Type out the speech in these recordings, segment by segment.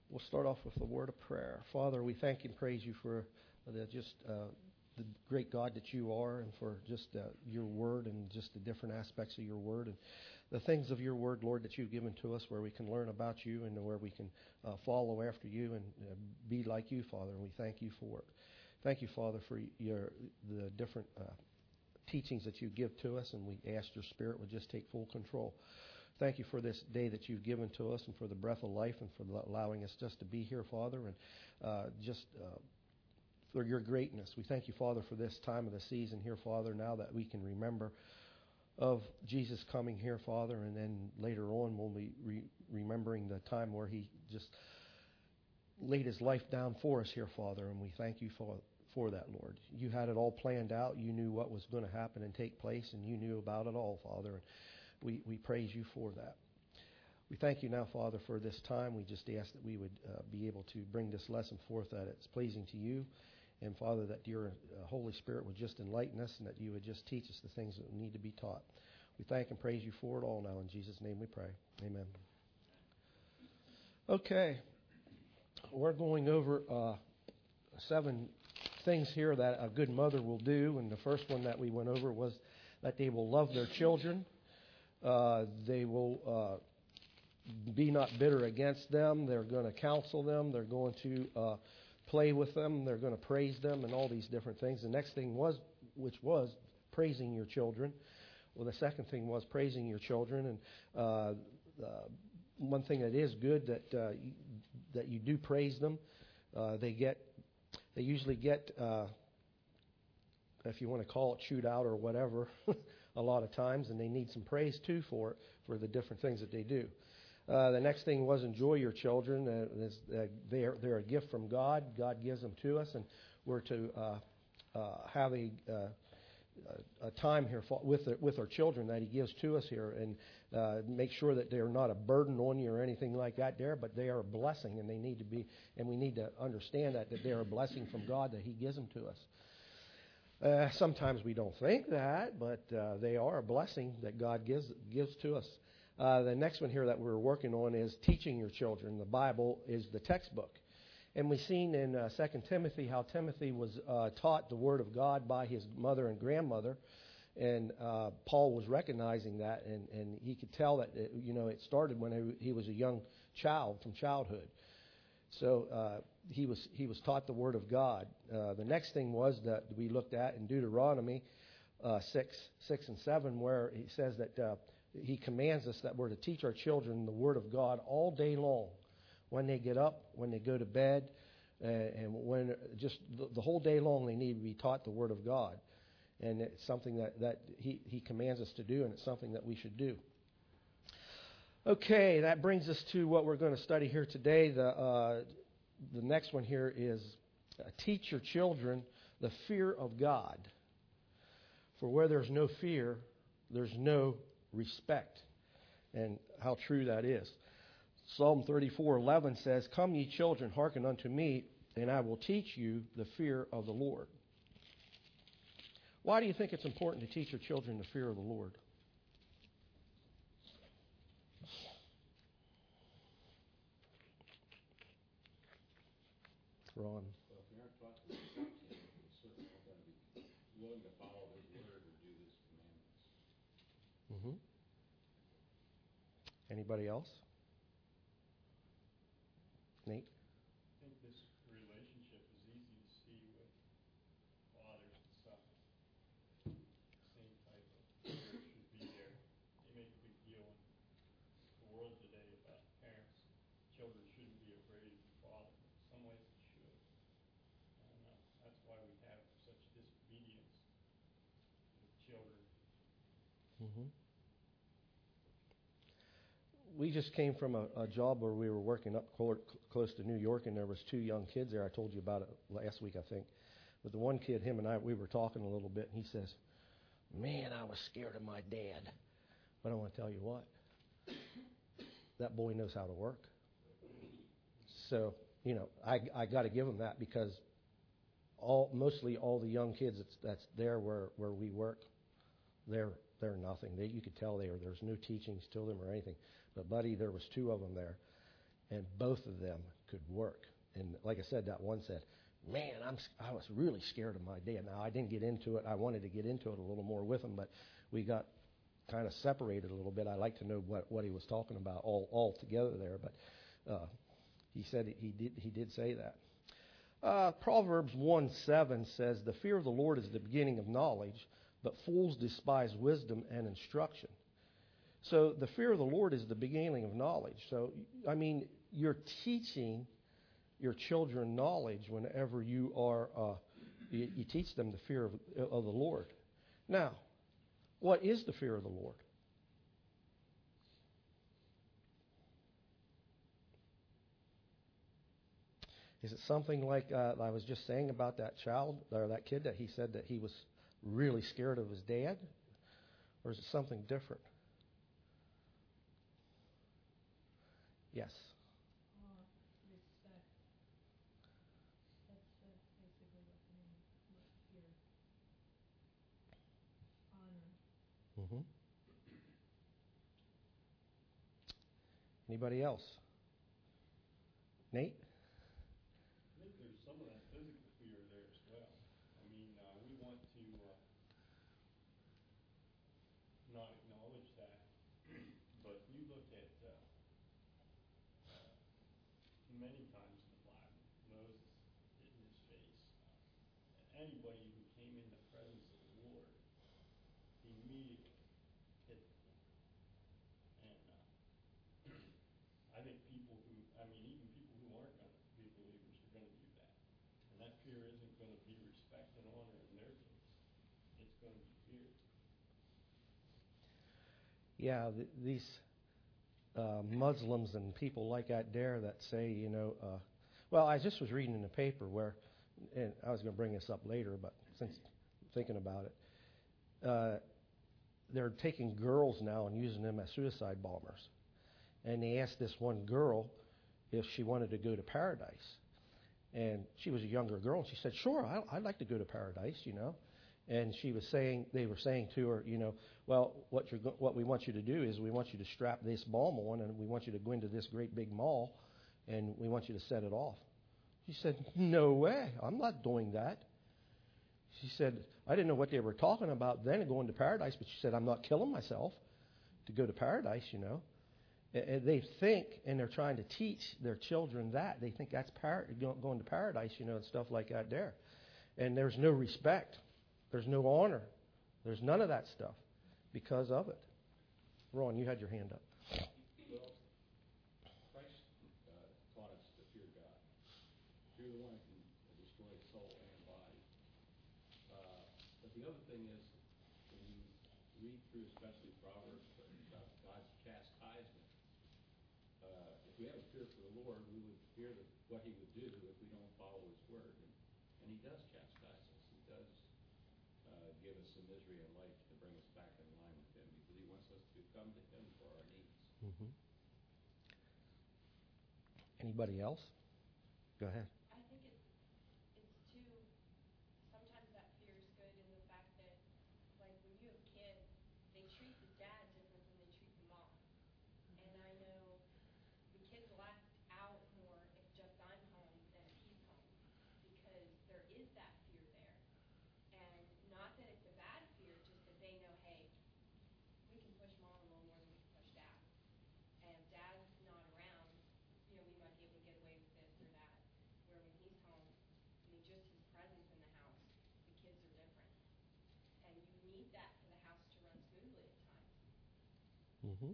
We'll start off with a word of prayer. Father, we thank and praise you for the great God that you are, and for just your word and just the different aspects of your word and the things of your word, Lord, that you've given to us, where we can learn about you and where we can follow after you and be like you, Father. And we thank you for it. Thank you, Father, for the different teachings that you give to us, and we ask your Spirit would just take full control. Thank you for this day that you've given to us, and for the breath of life, and for allowing us just to be here, Father, and for your greatness. We thank you, Father, for this time of the season here, Father, now that we can remember of Jesus coming here, Father, and then later on we'll be remembering the time where he just laid his life down for us here, Father, and we thank you for that, Lord. You had it all planned out. You knew what was going to happen and take place, and you knew about it all, Father. We praise you for that. We thank you now, Father, for this time. We just ask that we would be able to bring this lesson forth, that it's pleasing to you. And, Father, that your Holy Spirit would just enlighten us, and that you would just teach us the things that need to be taught. We thank and praise you for it all now. In Jesus' name we pray. Amen. Okay. We're going over 7 things here that a good mother will do. And the first one that we went over was that they will love their children. They will be not bitter against them. They're going to counsel them. They're going to play with them. They're going to praise them, and all these different things. The next thing was praising your children. Well, the second thing was praising your children. And one thing that is good that you do praise them. They usually get, if you want to call it, chewed out or whatever, a lot of times, and they need some praise too for the different things that they do. The next thing was enjoy your children. They're a gift from God. God gives them to us, and we're to have a time here with our children that he gives to us here, and make sure that they're not a burden on you or anything like that there, but they are a blessing, and they need to be, and we need to understand that they're a blessing from God, that he gives them to us. Sometimes we don't think that, but they are a blessing that God gives to us. The next one here that we're working on is teaching your children. The Bible is the textbook. And we've seen in 2 Timothy how Timothy was taught the Word of God by his mother and grandmother. And Paul was recognizing that, and he could tell that it started when he was a young child, from childhood. So he was taught the Word of God. The next thing was that we looked at in Deuteronomy 6 and 7, where he says that he commands us that we're to teach our children the Word of God all day long, when they get up, when they go to bed, and when just the whole day long they need to be taught the Word of God. And it's something that he commands us to do, and it's something that we should do. Okay, that brings us to what we're going to study here today. The next one here is teach your children the fear of God. For where there's no fear, there's no respect. And how true that is. Psalm 34:11 says, "Come ye children, hearken unto me, and I will teach you the fear of the Lord." Why do you think it's important to teach your children the fear of the Lord? Ron. Well, if we aren't taught to respect him, we certainly are going to be willing to follow his word or do his commandments. Anybody else? Nate? I think this relationship is easy to see with fathers and sons. Same type of fear should be there. They make a big deal in the world today about parents. Children shouldn't be afraid of the father. In some ways they should. And that's why we have such disobedience with children. We just came from a job where we were working up close to New York, and there was 2 young kids there. I told you about it last week, I think. But the one kid, him and I, we were talking a little bit, and he says, "Man, I was scared of my dad." But I want to tell you what, that boy knows how to work. So, I got to give him that, because mostly all the young kids that's there where we work, they're nothing. You could tell there's no teachings to them or anything. But, buddy, there was 2 of them there. and both of them could work. And like I said, that one said, "Man, I was really scared of my dad." Now, I didn't get into it. I wanted to get into it a little more with him, but we got kind of separated a little bit. I like to know what he was talking about all together there, but he said he did say that. Proverbs 1:7 says, "The fear of the Lord is the beginning of knowledge, but fools despise wisdom and instruction." So the fear of the Lord is the beginning of knowledge. So, I mean, you're teaching your children knowledge whenever you are, you teach them the fear of the Lord. Now, what is the fear of the Lord? Is it something like I was just saying about that child or that kid that he said that he was really scared of his dad? Or is it something different? Yes. Respect. That's basically what fear. Honor. Mm-hmm. Anybody else? Nate? I think there's some of that physical fear there as well. I mean, we want to not acknowledge that, but you look at many times in the Bible, Moses hitting his face. Anybody who came in the presence of the Lord immediately hit the floor. And I think even people who aren't going to be believers are going to do that. And that fear isn't going to be respect and honor in their case. It's going to be fear. Yeah, these Muslims and people like that there that say, well, I just was reading in the paper where, and I was going to bring this up later, but since I'm thinking about it, they're taking girls now and using them as suicide bombers. And they asked this one girl if she wanted to go to paradise. And she was a younger girl, and she said, "Sure, I'd like to go to paradise, And they were saying to her, well, what we want you to do is we want you to strap this bomb on, and we want you to go into this great big mall, and we want you to set it off." She said, "No way, I'm not doing that." She said, "I didn't know what they were talking about then, going to paradise, but she said, I'm not killing myself to go to paradise, And they think, and they're trying to teach their children that. They think that's going to paradise, and stuff like that there. And there's no respect. There's no honor. There's none of that stuff because of it. Ron, you had your hand up. Well, Christ taught us to fear God. Fear the one who can destroy soul and body. But the other thing is, when you read through especially Proverbs about God's chastisement, if we have a fear for the Lord, we would fear what he would do if we don't follow his word. And he does chastise us. He does give us some misery in life to bring us back in line with him, because he wants us to come to him for our needs. Mm-hmm. Anybody else? Go ahead. I think it's too, sometimes that fear is good in the fact that, like, when you have kids, they treat the dad different than they treat the mom. And I know the kids will act out more if just I'm home than if he's home, because there is that fear there. And not that it's a bad fear, just that they know, hey, we can push mom a little more than we can push dad. And if dad's not around, we might be able to get away with this or that. Where when he's home, just his presence in the house, the kids are different. And you need that for the house to run smoothly at times. Mm-hmm.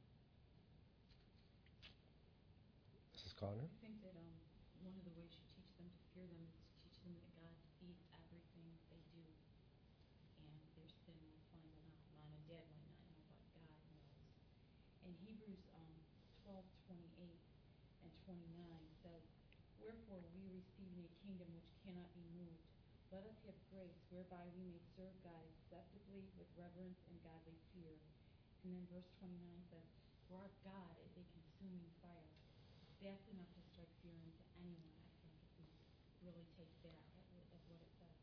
Mrs. Connor? I think that one of the ways you teach them to fear them is to teach them that God sees everything they do. And their sin will find them out. Mom and dad might not know, but God knows. And Hebrews 12:28 and 29 says, "Wherefore we receiving a kingdom which cannot be moved, let us have grace whereby we may serve God acceptably with reverence and godly fear." And then verse 29 says, "For our God is a consuming fire." That's enough to strike fear into anyone, I think, if we really take that as what it says.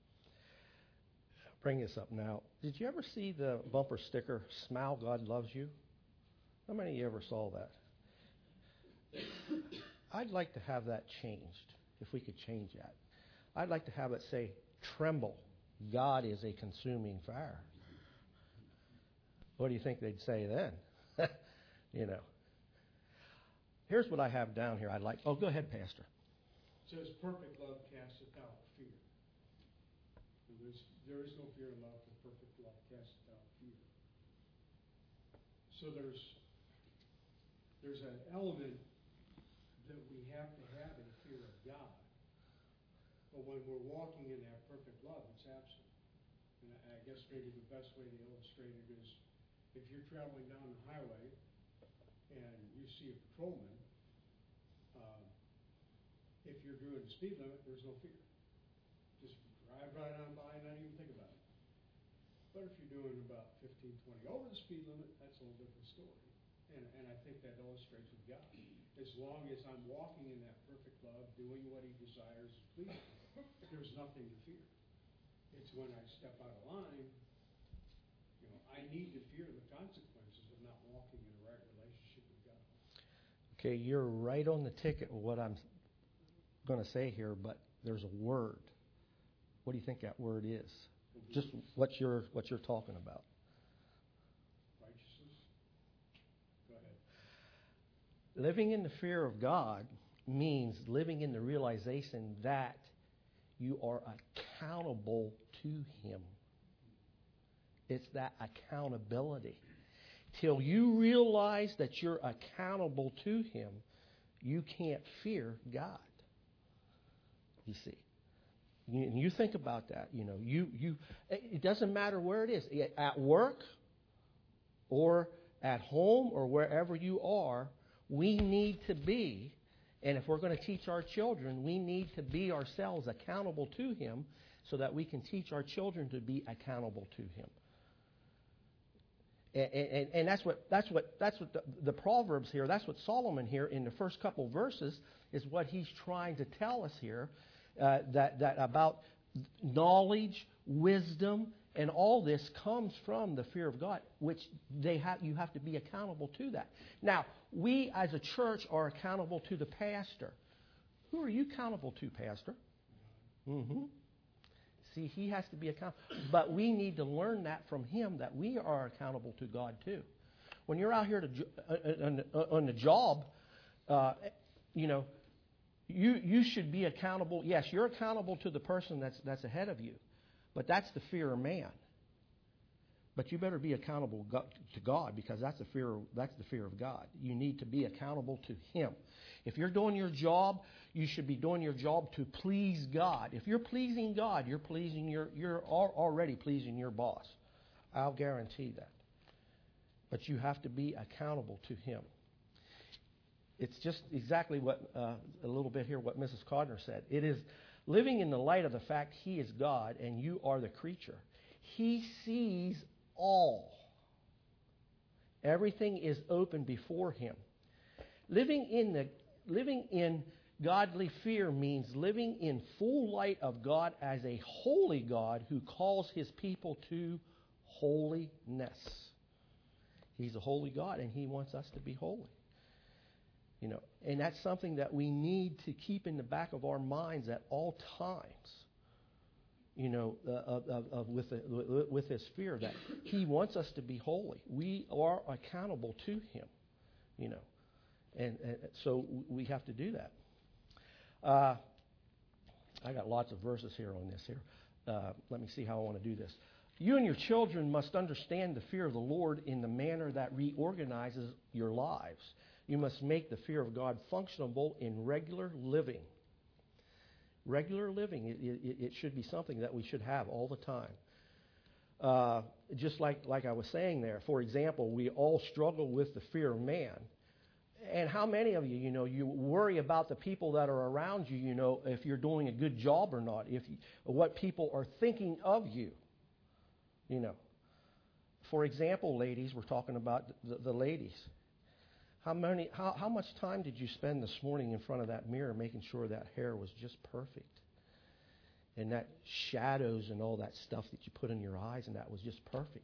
Bring this up now. Did you ever see the bumper sticker, "Smile, God loves you"? How many of you ever saw that? I'd like to have that changed, if we could change that. I'd like to have it say, tremble, God is a consuming fire. What do you think they'd say then? You know. Here's what I have down here. Oh, go ahead, Pastor. It says, perfect love casteth out fear. There is no fear in love, but perfect love casteth out fear. So there's an element that we have to have a fear of God. But when we're walking in that perfect love, it's absent. And I guess maybe the best way to illustrate it is if you're traveling down the highway and you see a patrolman, if you're doing the speed limit, there's no fear. Just drive right on by and not even think about it. But if you're doing about 15, 20 over the speed limit, that's a whole different story. And I think that illustrates with God. As long as I'm walking in that perfect love, doing what He desires and pleasing, there's nothing to fear. It's when I step out of line, I need to fear the consequences of not walking in the right relationship with God. Okay, you're right on the ticket with what I'm going to say here, but there's a word. What do you think that word is? Just what you're talking about. Righteousness? Go ahead. Living in the fear of God means living in the realization that you are accountable to Him. It's that accountability. Till you realize that you're accountable to Him, you can't fear God. You see. You think about that. It doesn't matter where it is. At work or at home or wherever you are, we need to be, and if we're going to teach our children, we need to be ourselves accountable to Him so that we can teach our children to be accountable to Him. And that's what the Proverbs here, that's what Solomon here in the first couple verses is what he's trying to tell us here, that about knowledge, wisdom, and all this comes from the fear of God, which you have to be accountable to that. Now, we as a church are accountable to the pastor. Who are you accountable to, Pastor? Mm-hmm. See, he has to be accountable. But we need to learn that from him, that we are accountable to God too. When you're out here on the job, you should be accountable. Yes, you're accountable to the person that's ahead of you, but that's the fear of man. But you better be accountable to God, because that's the fear of God. You need to be accountable to Him. If you're doing your job, you should be doing your job to please God. If you're pleasing God, you're already pleasing your boss. I'll guarantee that. But you have to be accountable to Him. It's just exactly what a little bit here what Mrs. Codner said. It is living in the light of the fact He is God and you are the creature. He sees all. Everything is open before Him. Living in godly fear means living in full light of God as a holy God who calls His people to holiness. He's a holy God and He wants us to be holy. And that's something that we need to keep in the back of our minds at all times. With this fear that He wants us to be holy. We are accountable to Him, and so we have to do that. I got lots of verses here on this here. Let me see how I want to do this. You and your children must understand the fear of the Lord in the manner that reorganizes your lives. You must make the fear of God functionable in regular living. Regular living, it should be something that we should have all the time. Just like I was saying there, for example, we all struggle with the fear of man. And how many of you, you worry about the people that are around you, if you're doing a good job or not, what people are thinking of you, For example, ladies, we're talking about the ladies. How much time did you spend this morning in front of that mirror making sure that hair was just perfect? And that shadows and all that stuff that you put in your eyes, and that was just perfect.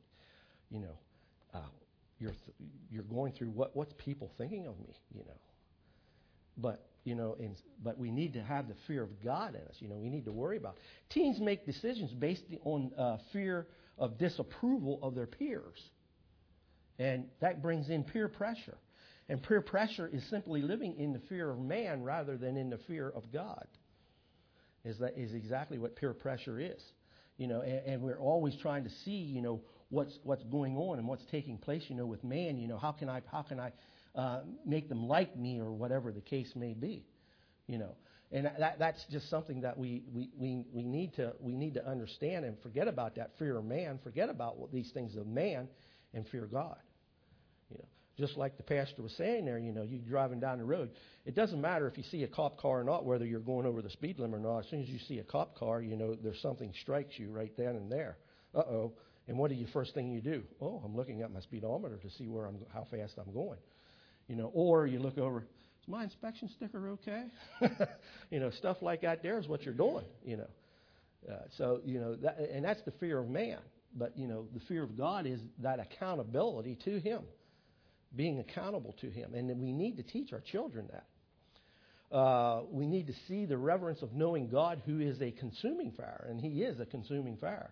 You're going through what's people thinking of me, But but we need to have the fear of God in us. We need to worry about it. Teens make decisions based on fear of disapproval of their peers. And that brings in peer pressure. And peer pressure is simply living in the fear of man rather than in the fear of God. Is exactly what peer pressure is. And we're always trying to see, what's going on and what's taking place, with man. How can I make them like me, or whatever the case may be, And that's just something that we need to understand and forget about that fear of man, forget about these things of man, and fear God. Just like the pastor was saying there, you're driving down the road. It doesn't matter if you see a cop car or not, whether you're going over the speed limit or not. As soon as you see a cop car, there's something strikes you right then and there. Uh-oh. And what do you first thing you do? Oh, I'm looking at my speedometer to see how fast I'm going. Or you look over, is my inspection sticker okay? Stuff like that there is what you're doing, and that's the fear of man. But, the fear of God is that accountability to Him, being accountable to Him. And we need to teach our children that. We need to see the reverence of knowing God, who is a consuming fire, and He is a consuming fire.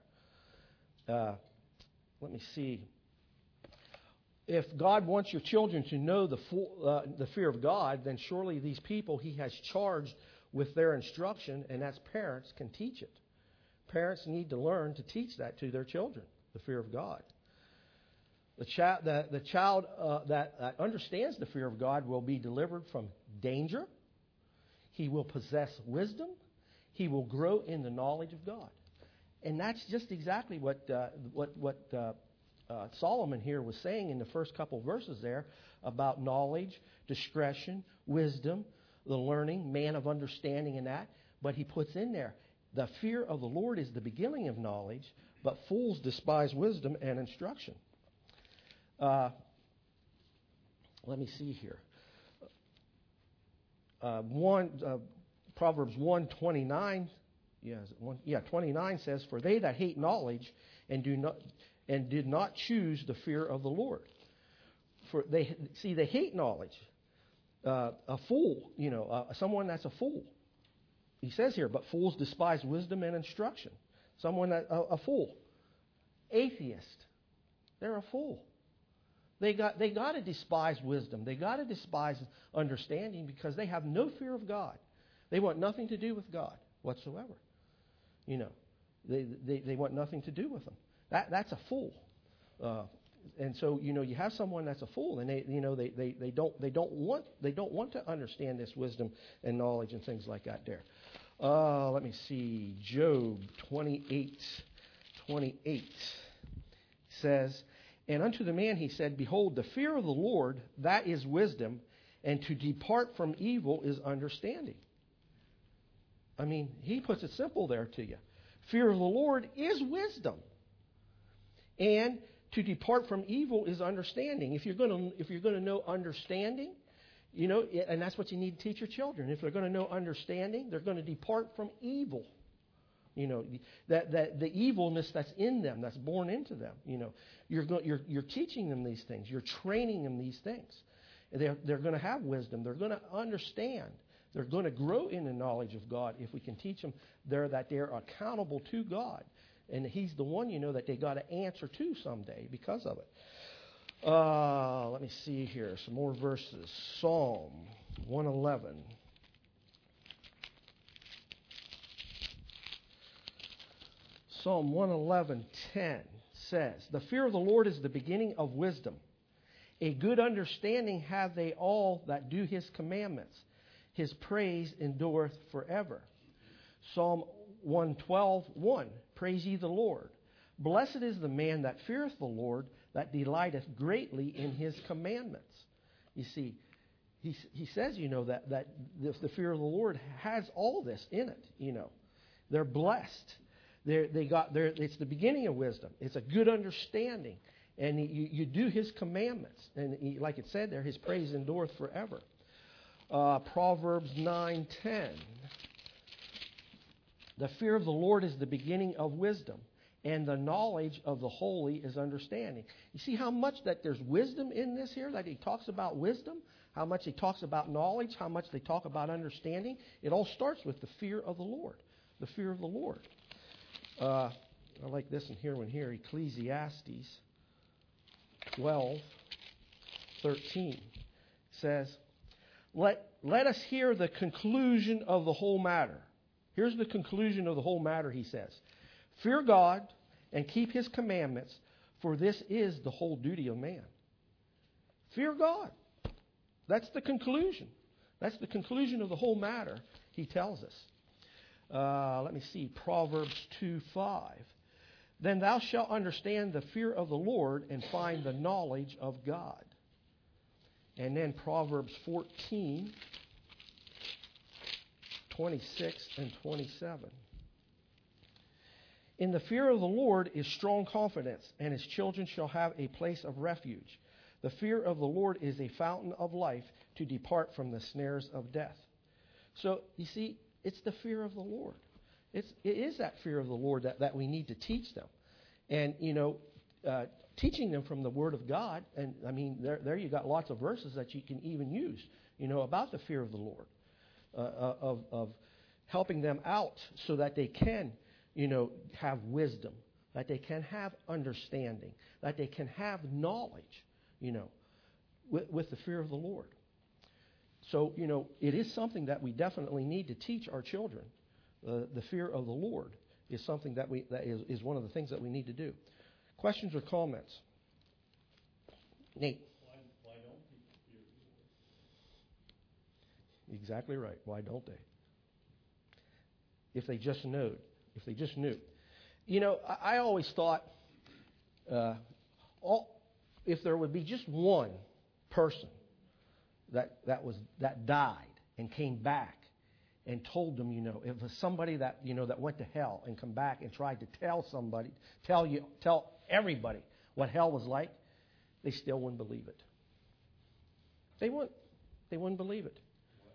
Let me see. If God wants your children to know the fear of God, then surely these people He has charged with their instruction, and as parents can teach it. Parents need to learn to teach that to their children, the fear of God. The child that understands the fear of God will be delivered from danger. He will possess wisdom. He will grow in the knowledge of God. And that's just exactly what Solomon here was saying in the first couple of verses there about knowledge, discretion, wisdom, the learning, man of understanding and that. But he puts in there, the fear of the Lord is the beginning of knowledge, but fools despise wisdom and instruction. Let me see here. Proverbs 1:29, 29 says, "For they that hate knowledge and did not choose the fear of the Lord." For they hate knowledge. A fool, someone that's a fool. He says here, but fools despise wisdom and instruction. Someone that a fool. Atheist, they're a fool. They got to despise wisdom. They got to despise understanding because they have no fear of God. They want nothing to do with God whatsoever. They want nothing to do with them. That's a fool. And so you have someone that's a fool, and they don't want to understand this wisdom and knowledge and things like that. There. Let me see. Job 28:28 says, "And unto the man he said, Behold, the fear of the Lord, that is wisdom, and to depart from evil is understanding." I mean, he puts it simple there to you. Fear of the Lord is wisdom, and to depart from evil is understanding. If you're going to know understanding, and that's what you need to teach your children. If they're going to know understanding, they're going to depart from evil. That the evilness that's in them, that's born into them. You're teaching them these things. You're training them these things. They're going to have wisdom. They're going to understand. They're going to grow in the knowledge of God if we can teach them that they're accountable to God. And He's the one, that they got to answer to someday because of it. Let me see here. Some more verses. Psalm 111. Psalm 111:10 says, "The fear of the Lord is the beginning of wisdom. A good understanding have they all that do His commandments. His praise endureth forever." Psalm 112:1, "Praise ye the Lord. Blessed is the man that feareth the Lord, that delighteth greatly in His commandments." You see, he says, that the fear of the Lord has all this in it. They're blessed. It's the beginning of wisdom. It's a good understanding, and you do His commandments, and like it said there, His praise endureth forever. Proverbs 9:10. "The fear of the Lord is the beginning of wisdom, and the knowledge of the holy is understanding. You see how much that there's wisdom in this here, that he talks about wisdom, how much he talks about knowledge, how much they talk about understanding. It all starts with the fear of the Lord. The fear of the Lord. I like this one here, Ecclesiastes 12:13 says, Let us hear the conclusion of the whole matter. Here's the conclusion of the whole matter, he says. Fear God and keep his commandments, for this is the whole duty of man. Fear God. That's the conclusion. That's the conclusion of the whole matter, he tells us. Let me see, Proverbs 2:5. Then thou shalt understand the fear of the Lord and find the knowledge of God. And then Proverbs 14:26 and 27. In the fear of the Lord is strong confidence, and his children shall have a place of refuge. The fear of the Lord is a fountain of life to depart from the snares of death. So, you see, it's the fear of the Lord. It is that fear of the Lord that we need to teach them. And, teaching them from the Word of God, and I mean, there you got lots of verses that you can even use, about the fear of the Lord, of helping them out so that they can, have wisdom, that they can have understanding, that they can have knowledge, with the fear of the Lord. So, it is something that we definitely need to teach our children. The fear of the Lord is something that is one of the things that we need to do. Questions or comments? Nate. Why don't people fear the Lord? Exactly right. Why don't they? If they just knew. I always thought if there would be just one person that died and came back and told them, if it was somebody that that went to hell and come back and tried to tell everybody what hell was like, they still wouldn't believe it. They wouldn't believe it.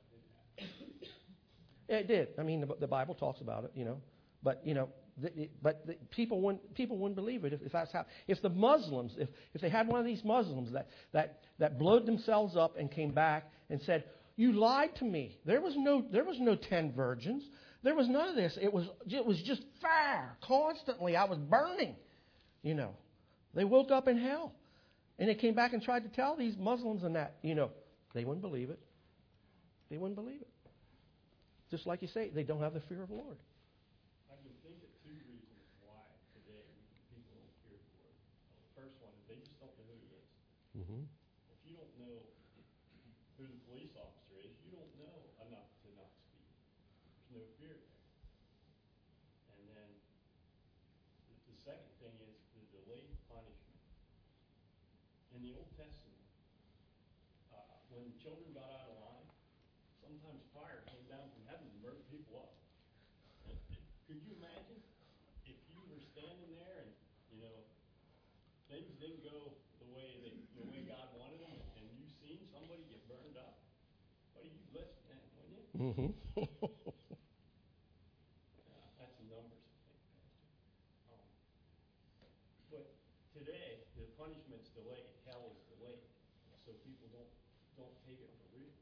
It did. I mean, the Bible talks about it, but people wouldn't believe it if that's how. If the Muslims, if they had one of these Muslims that blowed themselves up and came back and said, "You lied to me. There was no 10 virgins. There was none of this. It was just fire constantly. I was burning." They woke up in hell, and they came back and tried to tell these Muslims and that. They wouldn't believe it. They wouldn't believe it. Just like you say, they don't have the fear of the Lord. I can think of two reasons why today people don't fear the Lord. Well, the first one is they just don't know who He is. Mm-hmm. If you don't know who the police officer is, you don't know enough to not speak. There's no fear there. And then the second thing is the delayed punishment. In the Old Testament, when children got out of line, sometimes fire came down from heaven and burned people up. Could you imagine if you were standing there and things didn't go the way God wanted them, and you seen somebody get burned up? What do you listen then, wouldn't you? Mm-hmm. That's the numbers, I think, Pastor. But today the punishment's delayed, hell is delayed, so people don't take it for real.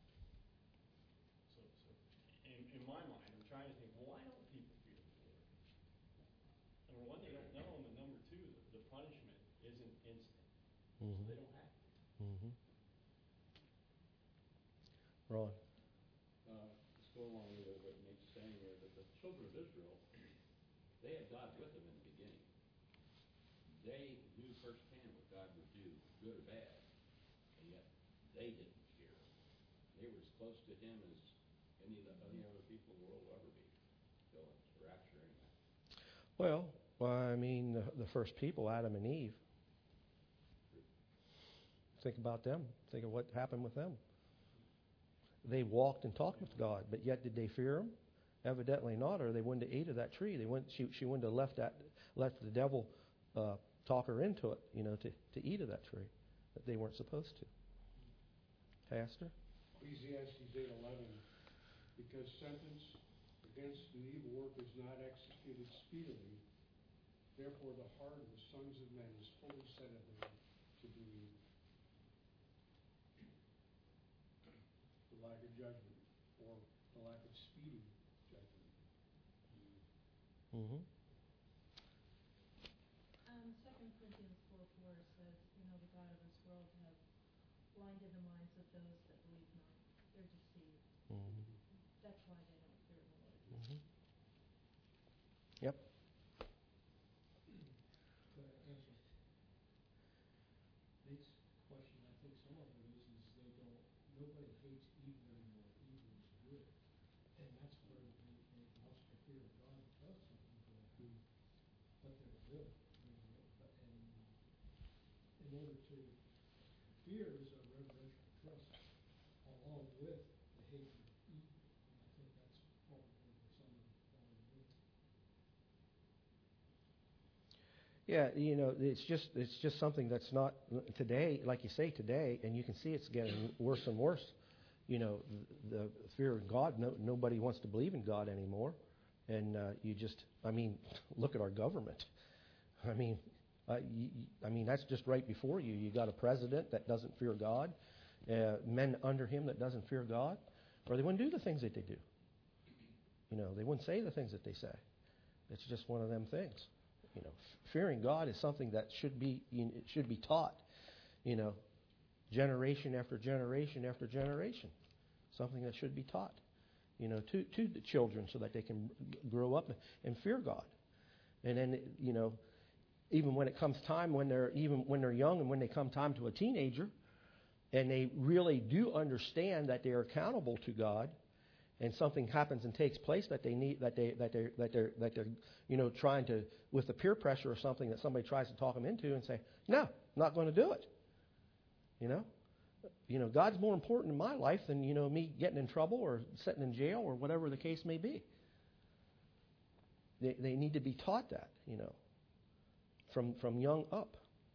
So in my mind, I'm trying to think, well, why don't people fear the Lord? Number one, they don't know him, and number two, the punishment isn't instant. Mm-hmm. So they don't have to. Mm-hmm. Ron. Let's go along with what Nate's saying here, that the children of Israel, they had God with them in the beginning. They knew firsthand what God would do, good or bad, and yet they didn't fear Him. They were as close to Him as any other people in the world will ever be, till the rapture anyway. Well, I mean, the first people, Adam and Eve. Think about them. Think of what happened with them. They walked and talked with God, but yet did they fear Him? Evidently not, or they wouldn't have ate of that tree. She wouldn't have left the devil talk her into it, to eat of that tree that they weren't supposed to. Pastor? Ecclesiastes 8:11, because sentence against an evil work is not executed speedily, Therefore the heart of the sons of men is fully set at them to do evil. The lack of judgment, or the lack of speedy judgment. Mm-hmm. 2 Corinthians 4:4 says, the God of this world have blinded the minds of those that believe not. They're deceived. Mm-hmm. That's why they don't fear the Lord. Mm-hmm. Yep. Could I answer Nate's question? I think some of it is nobody hates evil anymore. Evil is good. And that's where they lost their fear of God because of evil. But they're good. But in order to fear is a reverential trust along with the hatred of evil. And I think that's probably where some of the falling with. Yeah, it's just something that's not today, like you say today, and you can see it's getting worse and worse. The fear of God. Nobody wants to believe in God anymore, and look at our government. That's just right before you. You got a president that doesn't fear God, men under him that doesn't fear God, or they wouldn't do the things that they do. They wouldn't say the things that they say. It's just one of them things. Fearing God is something that should be taught. Generation after generation after generation, something that should be taught. To the children so that they can grow up and fear God, and then even when it comes time when they're young and when they come time to a teenager, and they really do understand that they are accountable to God, and something happens and takes place that they're trying to, with the peer pressure or something that somebody tries to talk them into, and say, no, I'm not going to do it. God's more important in my life than me getting in trouble or sitting in jail or whatever the case may be. They need to be taught that, from young up.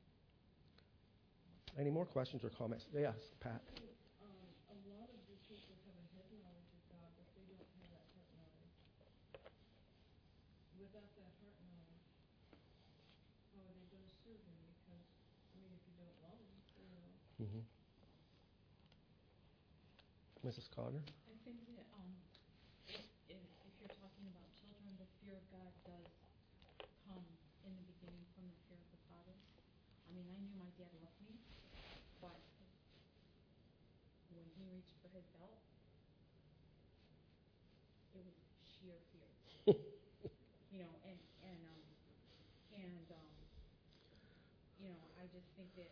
Any more questions or comments? Yes, Pat. A lot of these people have a head knowledge of God, but they don't have that heart knowledge. Without that heart knowledge, how are they going to serve Him? Because, if you don't love Him, Mm-hmm. Mrs. Connor? I think that if you're talking about children, the fear of God does come in the beginning from the fear of the Father. I knew my dad loved me, but when he reached for his belt, it was sheer fear. I just think that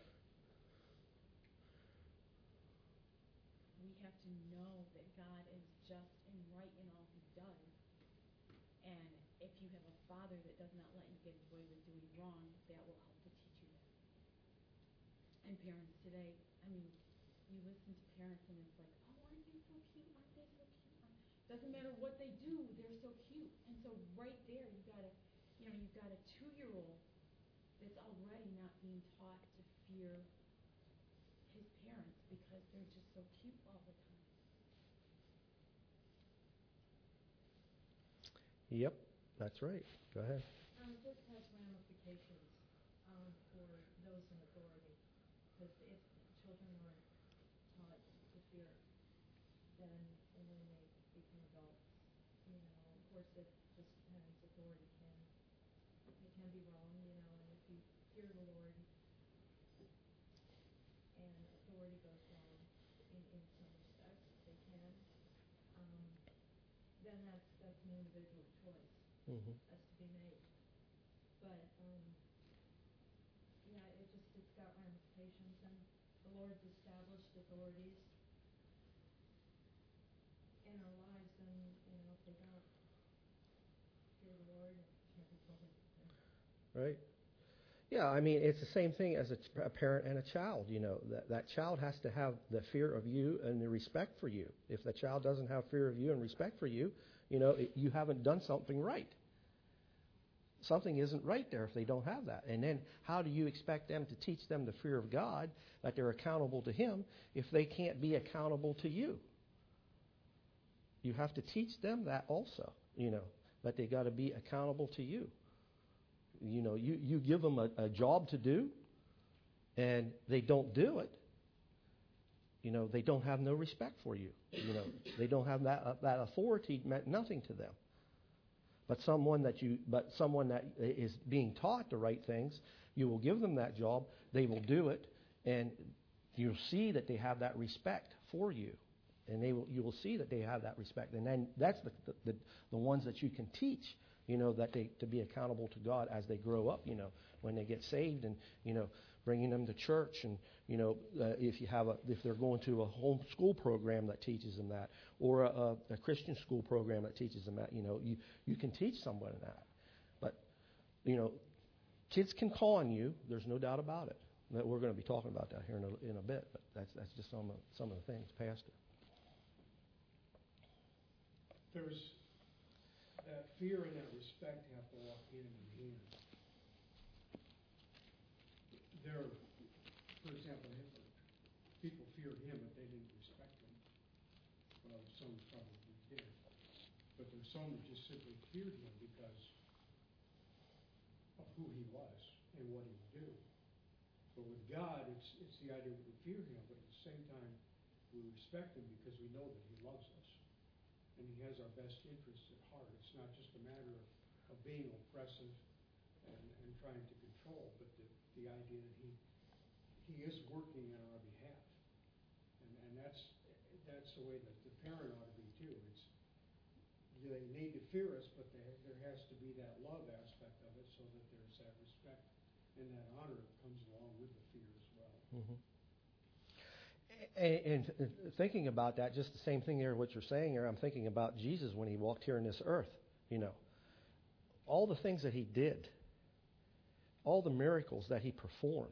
we have to know that God is just and right in all He does. And if you have a father that does not let you get away with doing wrong, that will help to teach you that. And parents today, you listen to parents and it's like, oh, aren't they so cute? Aren't they so cute? Doesn't matter what they do, they're so cute. And so right there, you've got a 2-year-old that's already not being taught to fear his parents because they're just so cute all the time. Yep, that's right. Go ahead. this has ramifications for those in authority. Because if children aren't taught to fear, then when they become adults, of course, if this parent's authority can be wrong, and if you fear the Lord and authority goes wrong in some respects, they can, then that's an individual choice Mm-hmm. that's to be made. But it's got ramifications, and the Lord's established authorities in our lives, and if they don't fear the Lord, it can't be told anything. Right. Yeah, it's the same thing as a parent and a child. That child has to have the fear of you and the respect for you. If the child doesn't have fear of you and respect for you, you haven't done something right. Something isn't right there if they don't have that. And then how do you expect them to teach them the fear of God, that they're accountable to Him, if they can't be accountable to you? You have to teach them that also, that they got to be accountable to you. you give them a job to do, and they don't do it. They don't have no respect for you. They don't have that authority meant nothing to them. But someone that is being taught the right things, you will give them that job. They will do it, and you'll see that they have that respect for you, and you will see that they have that respect. And then that's the ones that you can teach. That to be accountable to God as they grow up. When they get saved, and bringing them to church, and if they're going to a home school program that teaches them that, or a Christian school program that teaches them that, you can teach someone that. But kids can call on you. There's no doubt about it. We're going to be talking about that here in a bit. But that's just some of the things, Pastor. There's that fear and that respect have to walk hand in hand. For example, Hitler. People feared him, but they didn't respect him. Well, some probably did. But there's some that just simply feared him because of who he was and what he would do. But with God, it's the idea that we fear him, but at the same time, we respect him because we know that he loves us. And he has our best interests at heart. It's not just a matter of being oppressive and trying to control, but the idea that he is working on our behalf. And that's the way that the parent ought to be too. They need to fear us, but there has to be that love aspect of it so that there's that respect and that honor that comes along with the fear as well. Mm-hmm. And thinking about that, just the same thing there, what you're saying here, I'm thinking about Jesus when he walked here on this earth. All the things that he did, all the miracles that he performed,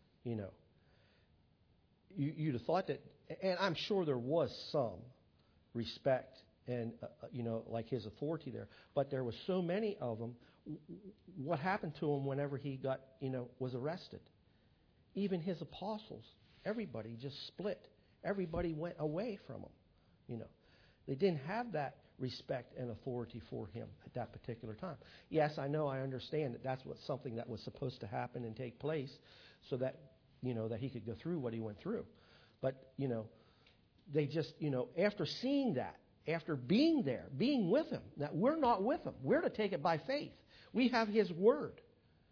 you'd have thought that, and I'm sure there was some respect and, like his authority there, but there was so many of them. What happened to him whenever he got, was arrested? Even his apostles, everybody just split. Everybody went away from him. They didn't have that respect and authority for him at that particular time. Yes, I understand that that's something that was supposed to happen and take place so that, that he could go through what he went through. But, they just, after seeing that, after being there, being with him, that we're not with him. We're to take it by faith. We have his word.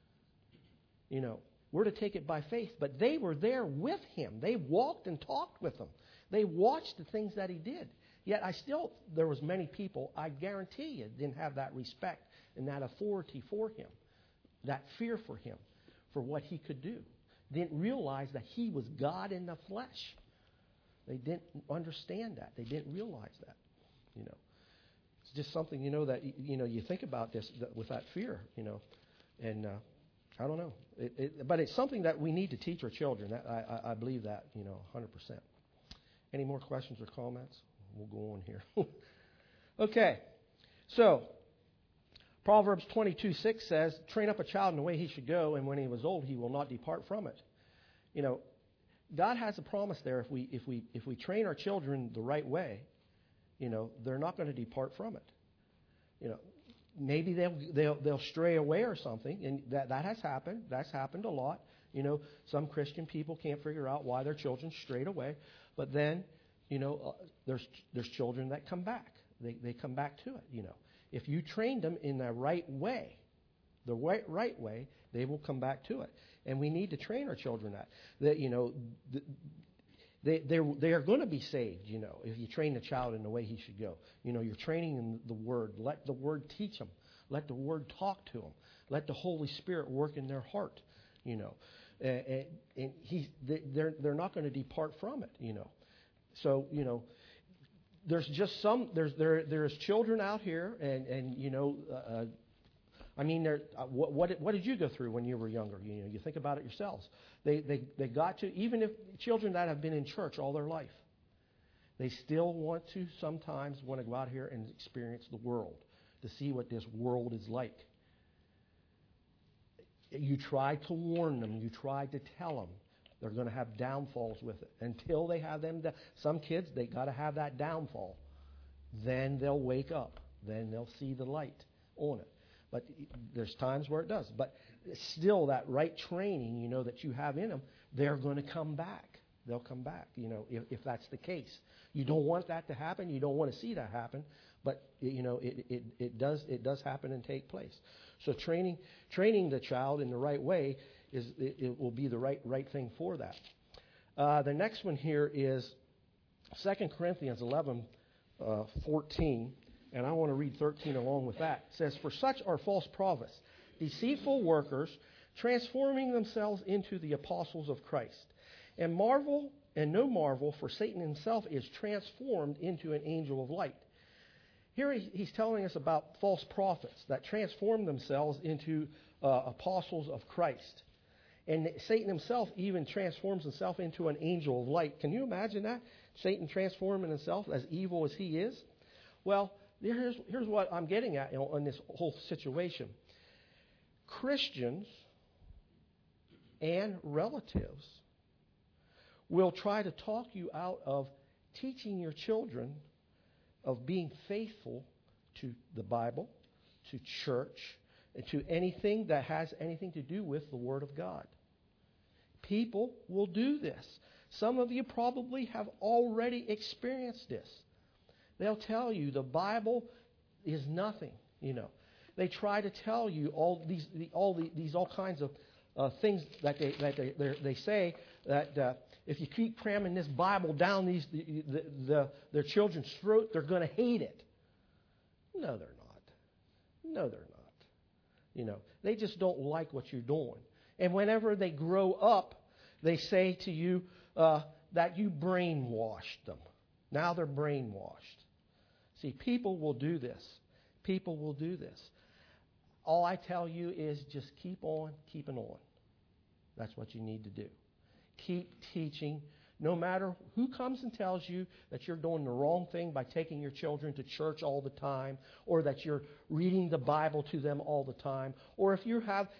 We're to take it by faith. But they were there with him. They walked and talked with him. They watched the things that he did. Yet there was many people, I guarantee you, didn't have that respect and that authority for him, that fear for him, for what he could do. Didn't realize that he was God in the flesh. They didn't understand that. They didn't realize that. It's just something, that, you think about this with that fear, and I don't know. But it's something that we need to teach our children. I believe that, 100%. Any more questions or comments? We'll go on here. Okay. So, Proverbs 22:6 says, train up a child in the way he should go, and when he was old, he will not depart from it. God has a promise there. If we train our children the right way, they're not going to depart from it. Maybe they'll stray away or something, and that has happened. That's happened a lot. Some Christian people can't figure out why their children strayed away, but then, there's children that come back. They come back to it. If you train them in the right way, they will come back to it. And we need to train our children that they are going to be saved. If you train the child in the way he should go. You're training in the Word. Let the Word teach them. Let the Word talk to them. Let the Holy Spirit work in their heart. And they're not going to depart from it. So there's just there's children out here, and what did you go through when you were younger? You think about it yourselves. They got to, even if children that have been in church all their life, they still want to go out here and experience the world, to see what this world is like. You try to warn them. You try to tell them. They're going to have downfalls with it. Until they have them, some kids, they got to have that downfall. Then they'll wake up. Then they'll see the light on it. But there's times where it does. But still, that right training, that you have in them, they're going to come back. They'll come back, if that's the case. You don't want that to happen. You don't want to see that happen. But, it does happen and take place. So training the child in the right way it will be the right thing for that. The next one here is 2 Corinthians 11:14, and I want to read 13 along with that. It says, "For such are false prophets, deceitful workers, transforming themselves into the apostles of Christ. And no marvel, for Satan himself is transformed into an angel of light." Here he's telling us about false prophets that transform themselves into apostles of Christ. And Satan himself even transforms himself into an angel of light. Can you imagine that? Satan transforming himself as evil as he is? Well, here's what I'm getting at on this whole situation. Christians and relatives will try to talk you out of teaching your children of being faithful to the Bible, to church, and to anything that has anything to do with the Word of God. People will do this. Some of you probably have already experienced this. They'll tell you the Bible is nothing. They try to tell you all kinds of things that they say that if you keep cramming this Bible down their children's throat, they're going to hate it. No, they're not. They just don't like what you're doing. And whenever they grow up, they say to you that you brainwashed them. Now they're brainwashed. See, people will do this. People will do this. All I tell you is just keep on keeping on. That's what you need to do. Keep teaching. No matter who comes and tells you that you're doing the wrong thing by taking your children to church all the time, or that you're reading the Bible to them all the time, or if you have,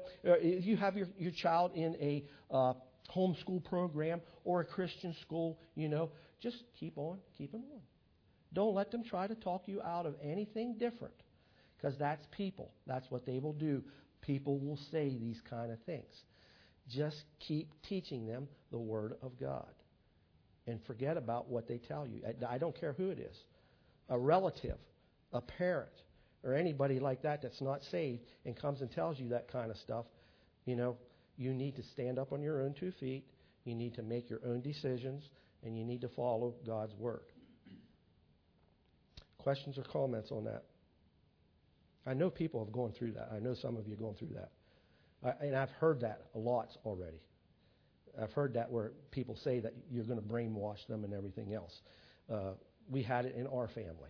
your child in a homeschool program or a Christian school, just keep on keeping on. Don't let them try to talk you out of anything different, because that's people. That's what they will do. People will say these kind of things. Just keep teaching them the Word of God. And forget about what they tell you. I don't care who it is. A relative, a parent, or anybody like that that's not saved and comes and tells you that kind of stuff, you need to stand up on your own 2 feet. You need to make your own decisions, and you need to follow God's Word. Questions or comments on that? I know people have gone through that. I know some of you are going through that. And I've heard that a lot already. I've heard that where people say that you're going to brainwash them and everything else. We had it in our family.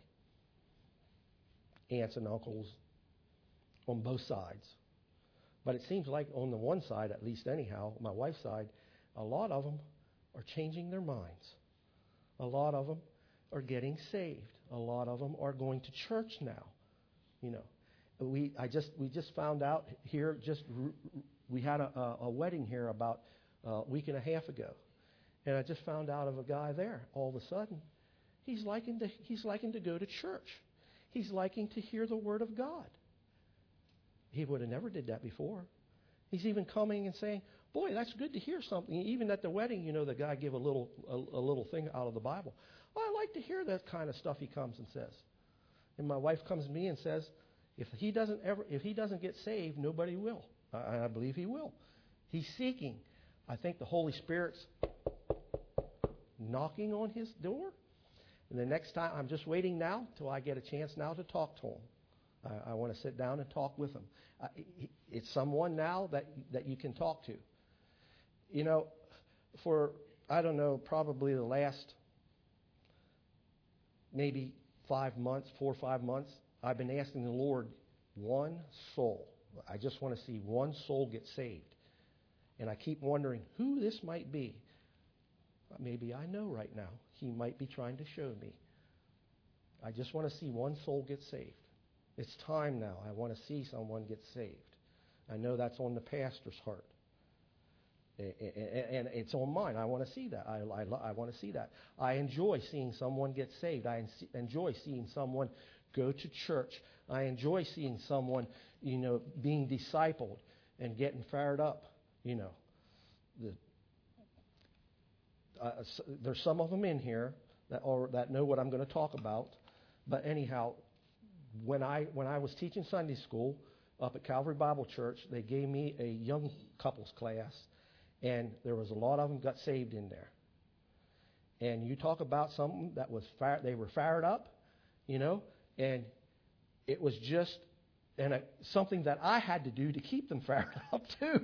Aunts and uncles on both sides. But it seems like on the one side, at least anyhow, my wife's side, a lot of them are changing their minds. A lot of them are getting saved. A lot of them are going to church now. We just found out here. We had a wedding here about a week and a half ago, and I just found out of a guy there. All of a sudden, he's liking to go to church. He's liking to hear the Word of God. He would have never did that before. He's even coming and saying, "Boy, that's good to hear something." Even at the wedding, the guy gave a little thing out of the Bible. "Oh, I like to hear that kind of stuff." He comes and says, and my wife comes to me and says, If he doesn't get saved, nobody will. I believe he will. He's seeking. I think the Holy Spirit's knocking on his door. And the next time, I'm just waiting now till I get a chance now to talk to him. I want to sit down and talk with him. It's someone now that you can talk to. For, I don't know, probably the last maybe 4 or 5 months, I've been asking the Lord one soul. I just want to see one soul get saved. And I keep wondering who this might be. Maybe I know right now. He might be trying to show me. I just want to see one soul get saved. It's time now. I want to see someone get saved. I know that's on the pastor's heart. And it's on mine. I want to see that. I want to see that. I enjoy seeing someone get saved. I enjoy seeing someone go to church. I enjoy seeing someone, being discipled and getting fired up. There's some of them in here that know what I'm going to talk about. But anyhow, when I was teaching Sunday school up at Calvary Bible Church, they gave me a young couples class, and there was a lot of them got saved in there. And you talk about something that was they were fired up, and it was just something that I had to do to keep them fired up too.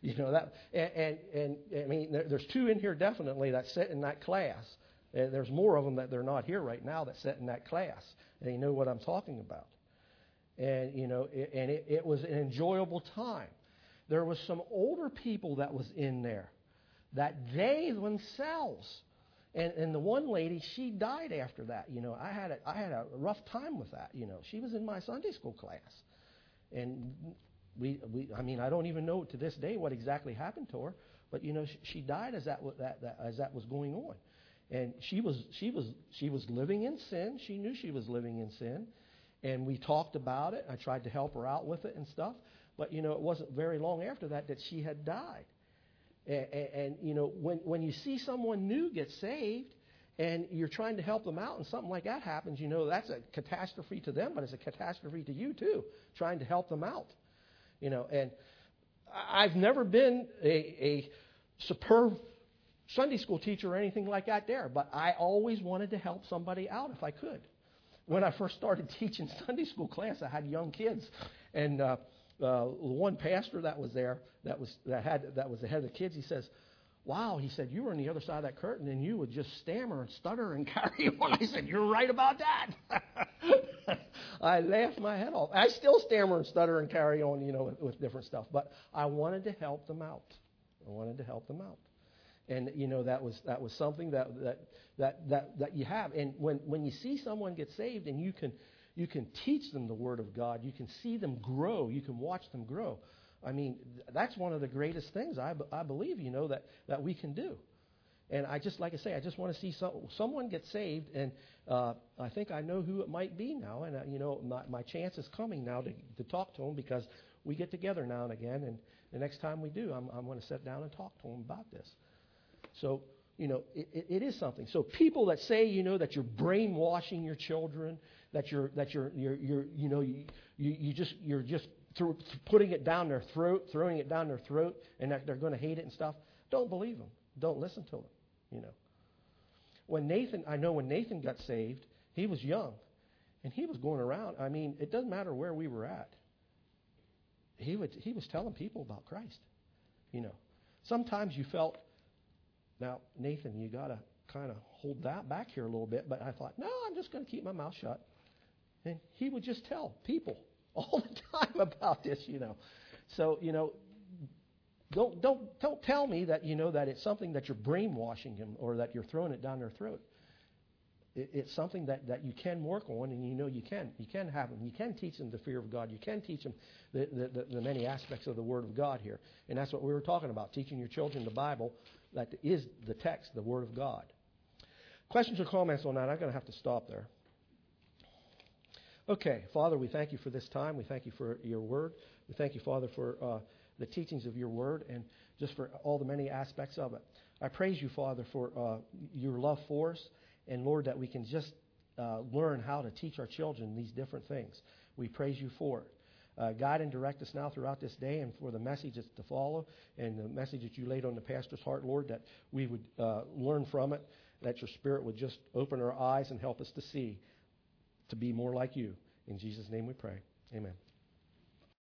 And I mean, there's two in here definitely that sit in that class. There's more of them that they're not here right now that sit in that class, and they know what I'm talking about. And it was an enjoyable time. There was some older people that was in there that they themselves, and the one lady, she died after that. I had a rough time with that. She was in my Sunday school class, and I mean, I don't even know to this day what exactly happened to her, but she died as that was going on. And she was living in sin. She knew she was living in sin. And we talked about it. I tried to help her out with it and stuff. But, it wasn't very long after that she had died. And when you see someone new get saved and you're trying to help them out and something like that happens, that's a catastrophe to them, but it's a catastrophe to you too, trying to help them out. And I've never been a superb Sunday school teacher or anything like that there, but I always wanted to help somebody out if I could. When I first started teaching Sunday school class, I had young kids, and one pastor that was there, that was the head of the kids, he says, "Wow," he said, "you were on the other side of that curtain and you would just stammer and stutter and carry on." I said, "You're right about that." I laughed my head off. I still stammer and stutter and carry on, with different stuff, but I wanted to help them out. And that was something that you have. And when you see someone get saved and you can teach them the Word of God, you can see them grow, you can watch them grow. I mean, that's one of the greatest things I believe, that we can do. And I just want to see someone get saved, and I think I know who it might be now. And my chance is coming now to talk to them, because we get together now and again, and the next time we do, I'm going to sit down and talk to them about this. So, it is something. So people that say, that you're brainwashing your children, that you're just putting it down their throat, throwing it down their throat, and that they're going to hate it and stuff, don't believe them. Don't listen to them. When Nathan got saved, he was young, and he was going around. I mean, it doesn't matter where we were at. He was telling people about Christ. Sometimes you felt, now, Nathan, you got to kind of hold that back here a little bit. But I thought, no, I'm just going to keep my mouth shut. And he would just tell people all the time about this, So, don't tell me that, that it's something that you're brainwashing them or that you're throwing it down their throat. It's something that you can work on, and you can. You can have them. You can teach them the fear of God. You can teach them the many aspects of the Word of God here. And that's what we were talking about, teaching your children the Bible. That is the text, the Word of God. Questions or comments on that? I'm going to have to stop there. Okay, Father, we thank you for this time. We thank you for your Word. We thank you, Father, for the teachings of your Word and just for all the many aspects of it. I praise you, Father, for your love for us. And, Lord, that we can just learn how to teach our children these different things. We praise you for it. Guide and direct us now throughout this day, and for the messages to follow and the message that you laid on the pastor's heart, Lord, that we would learn from it, that your Spirit would just open our eyes and help us to see, to be more like you. In Jesus' name we pray. Amen.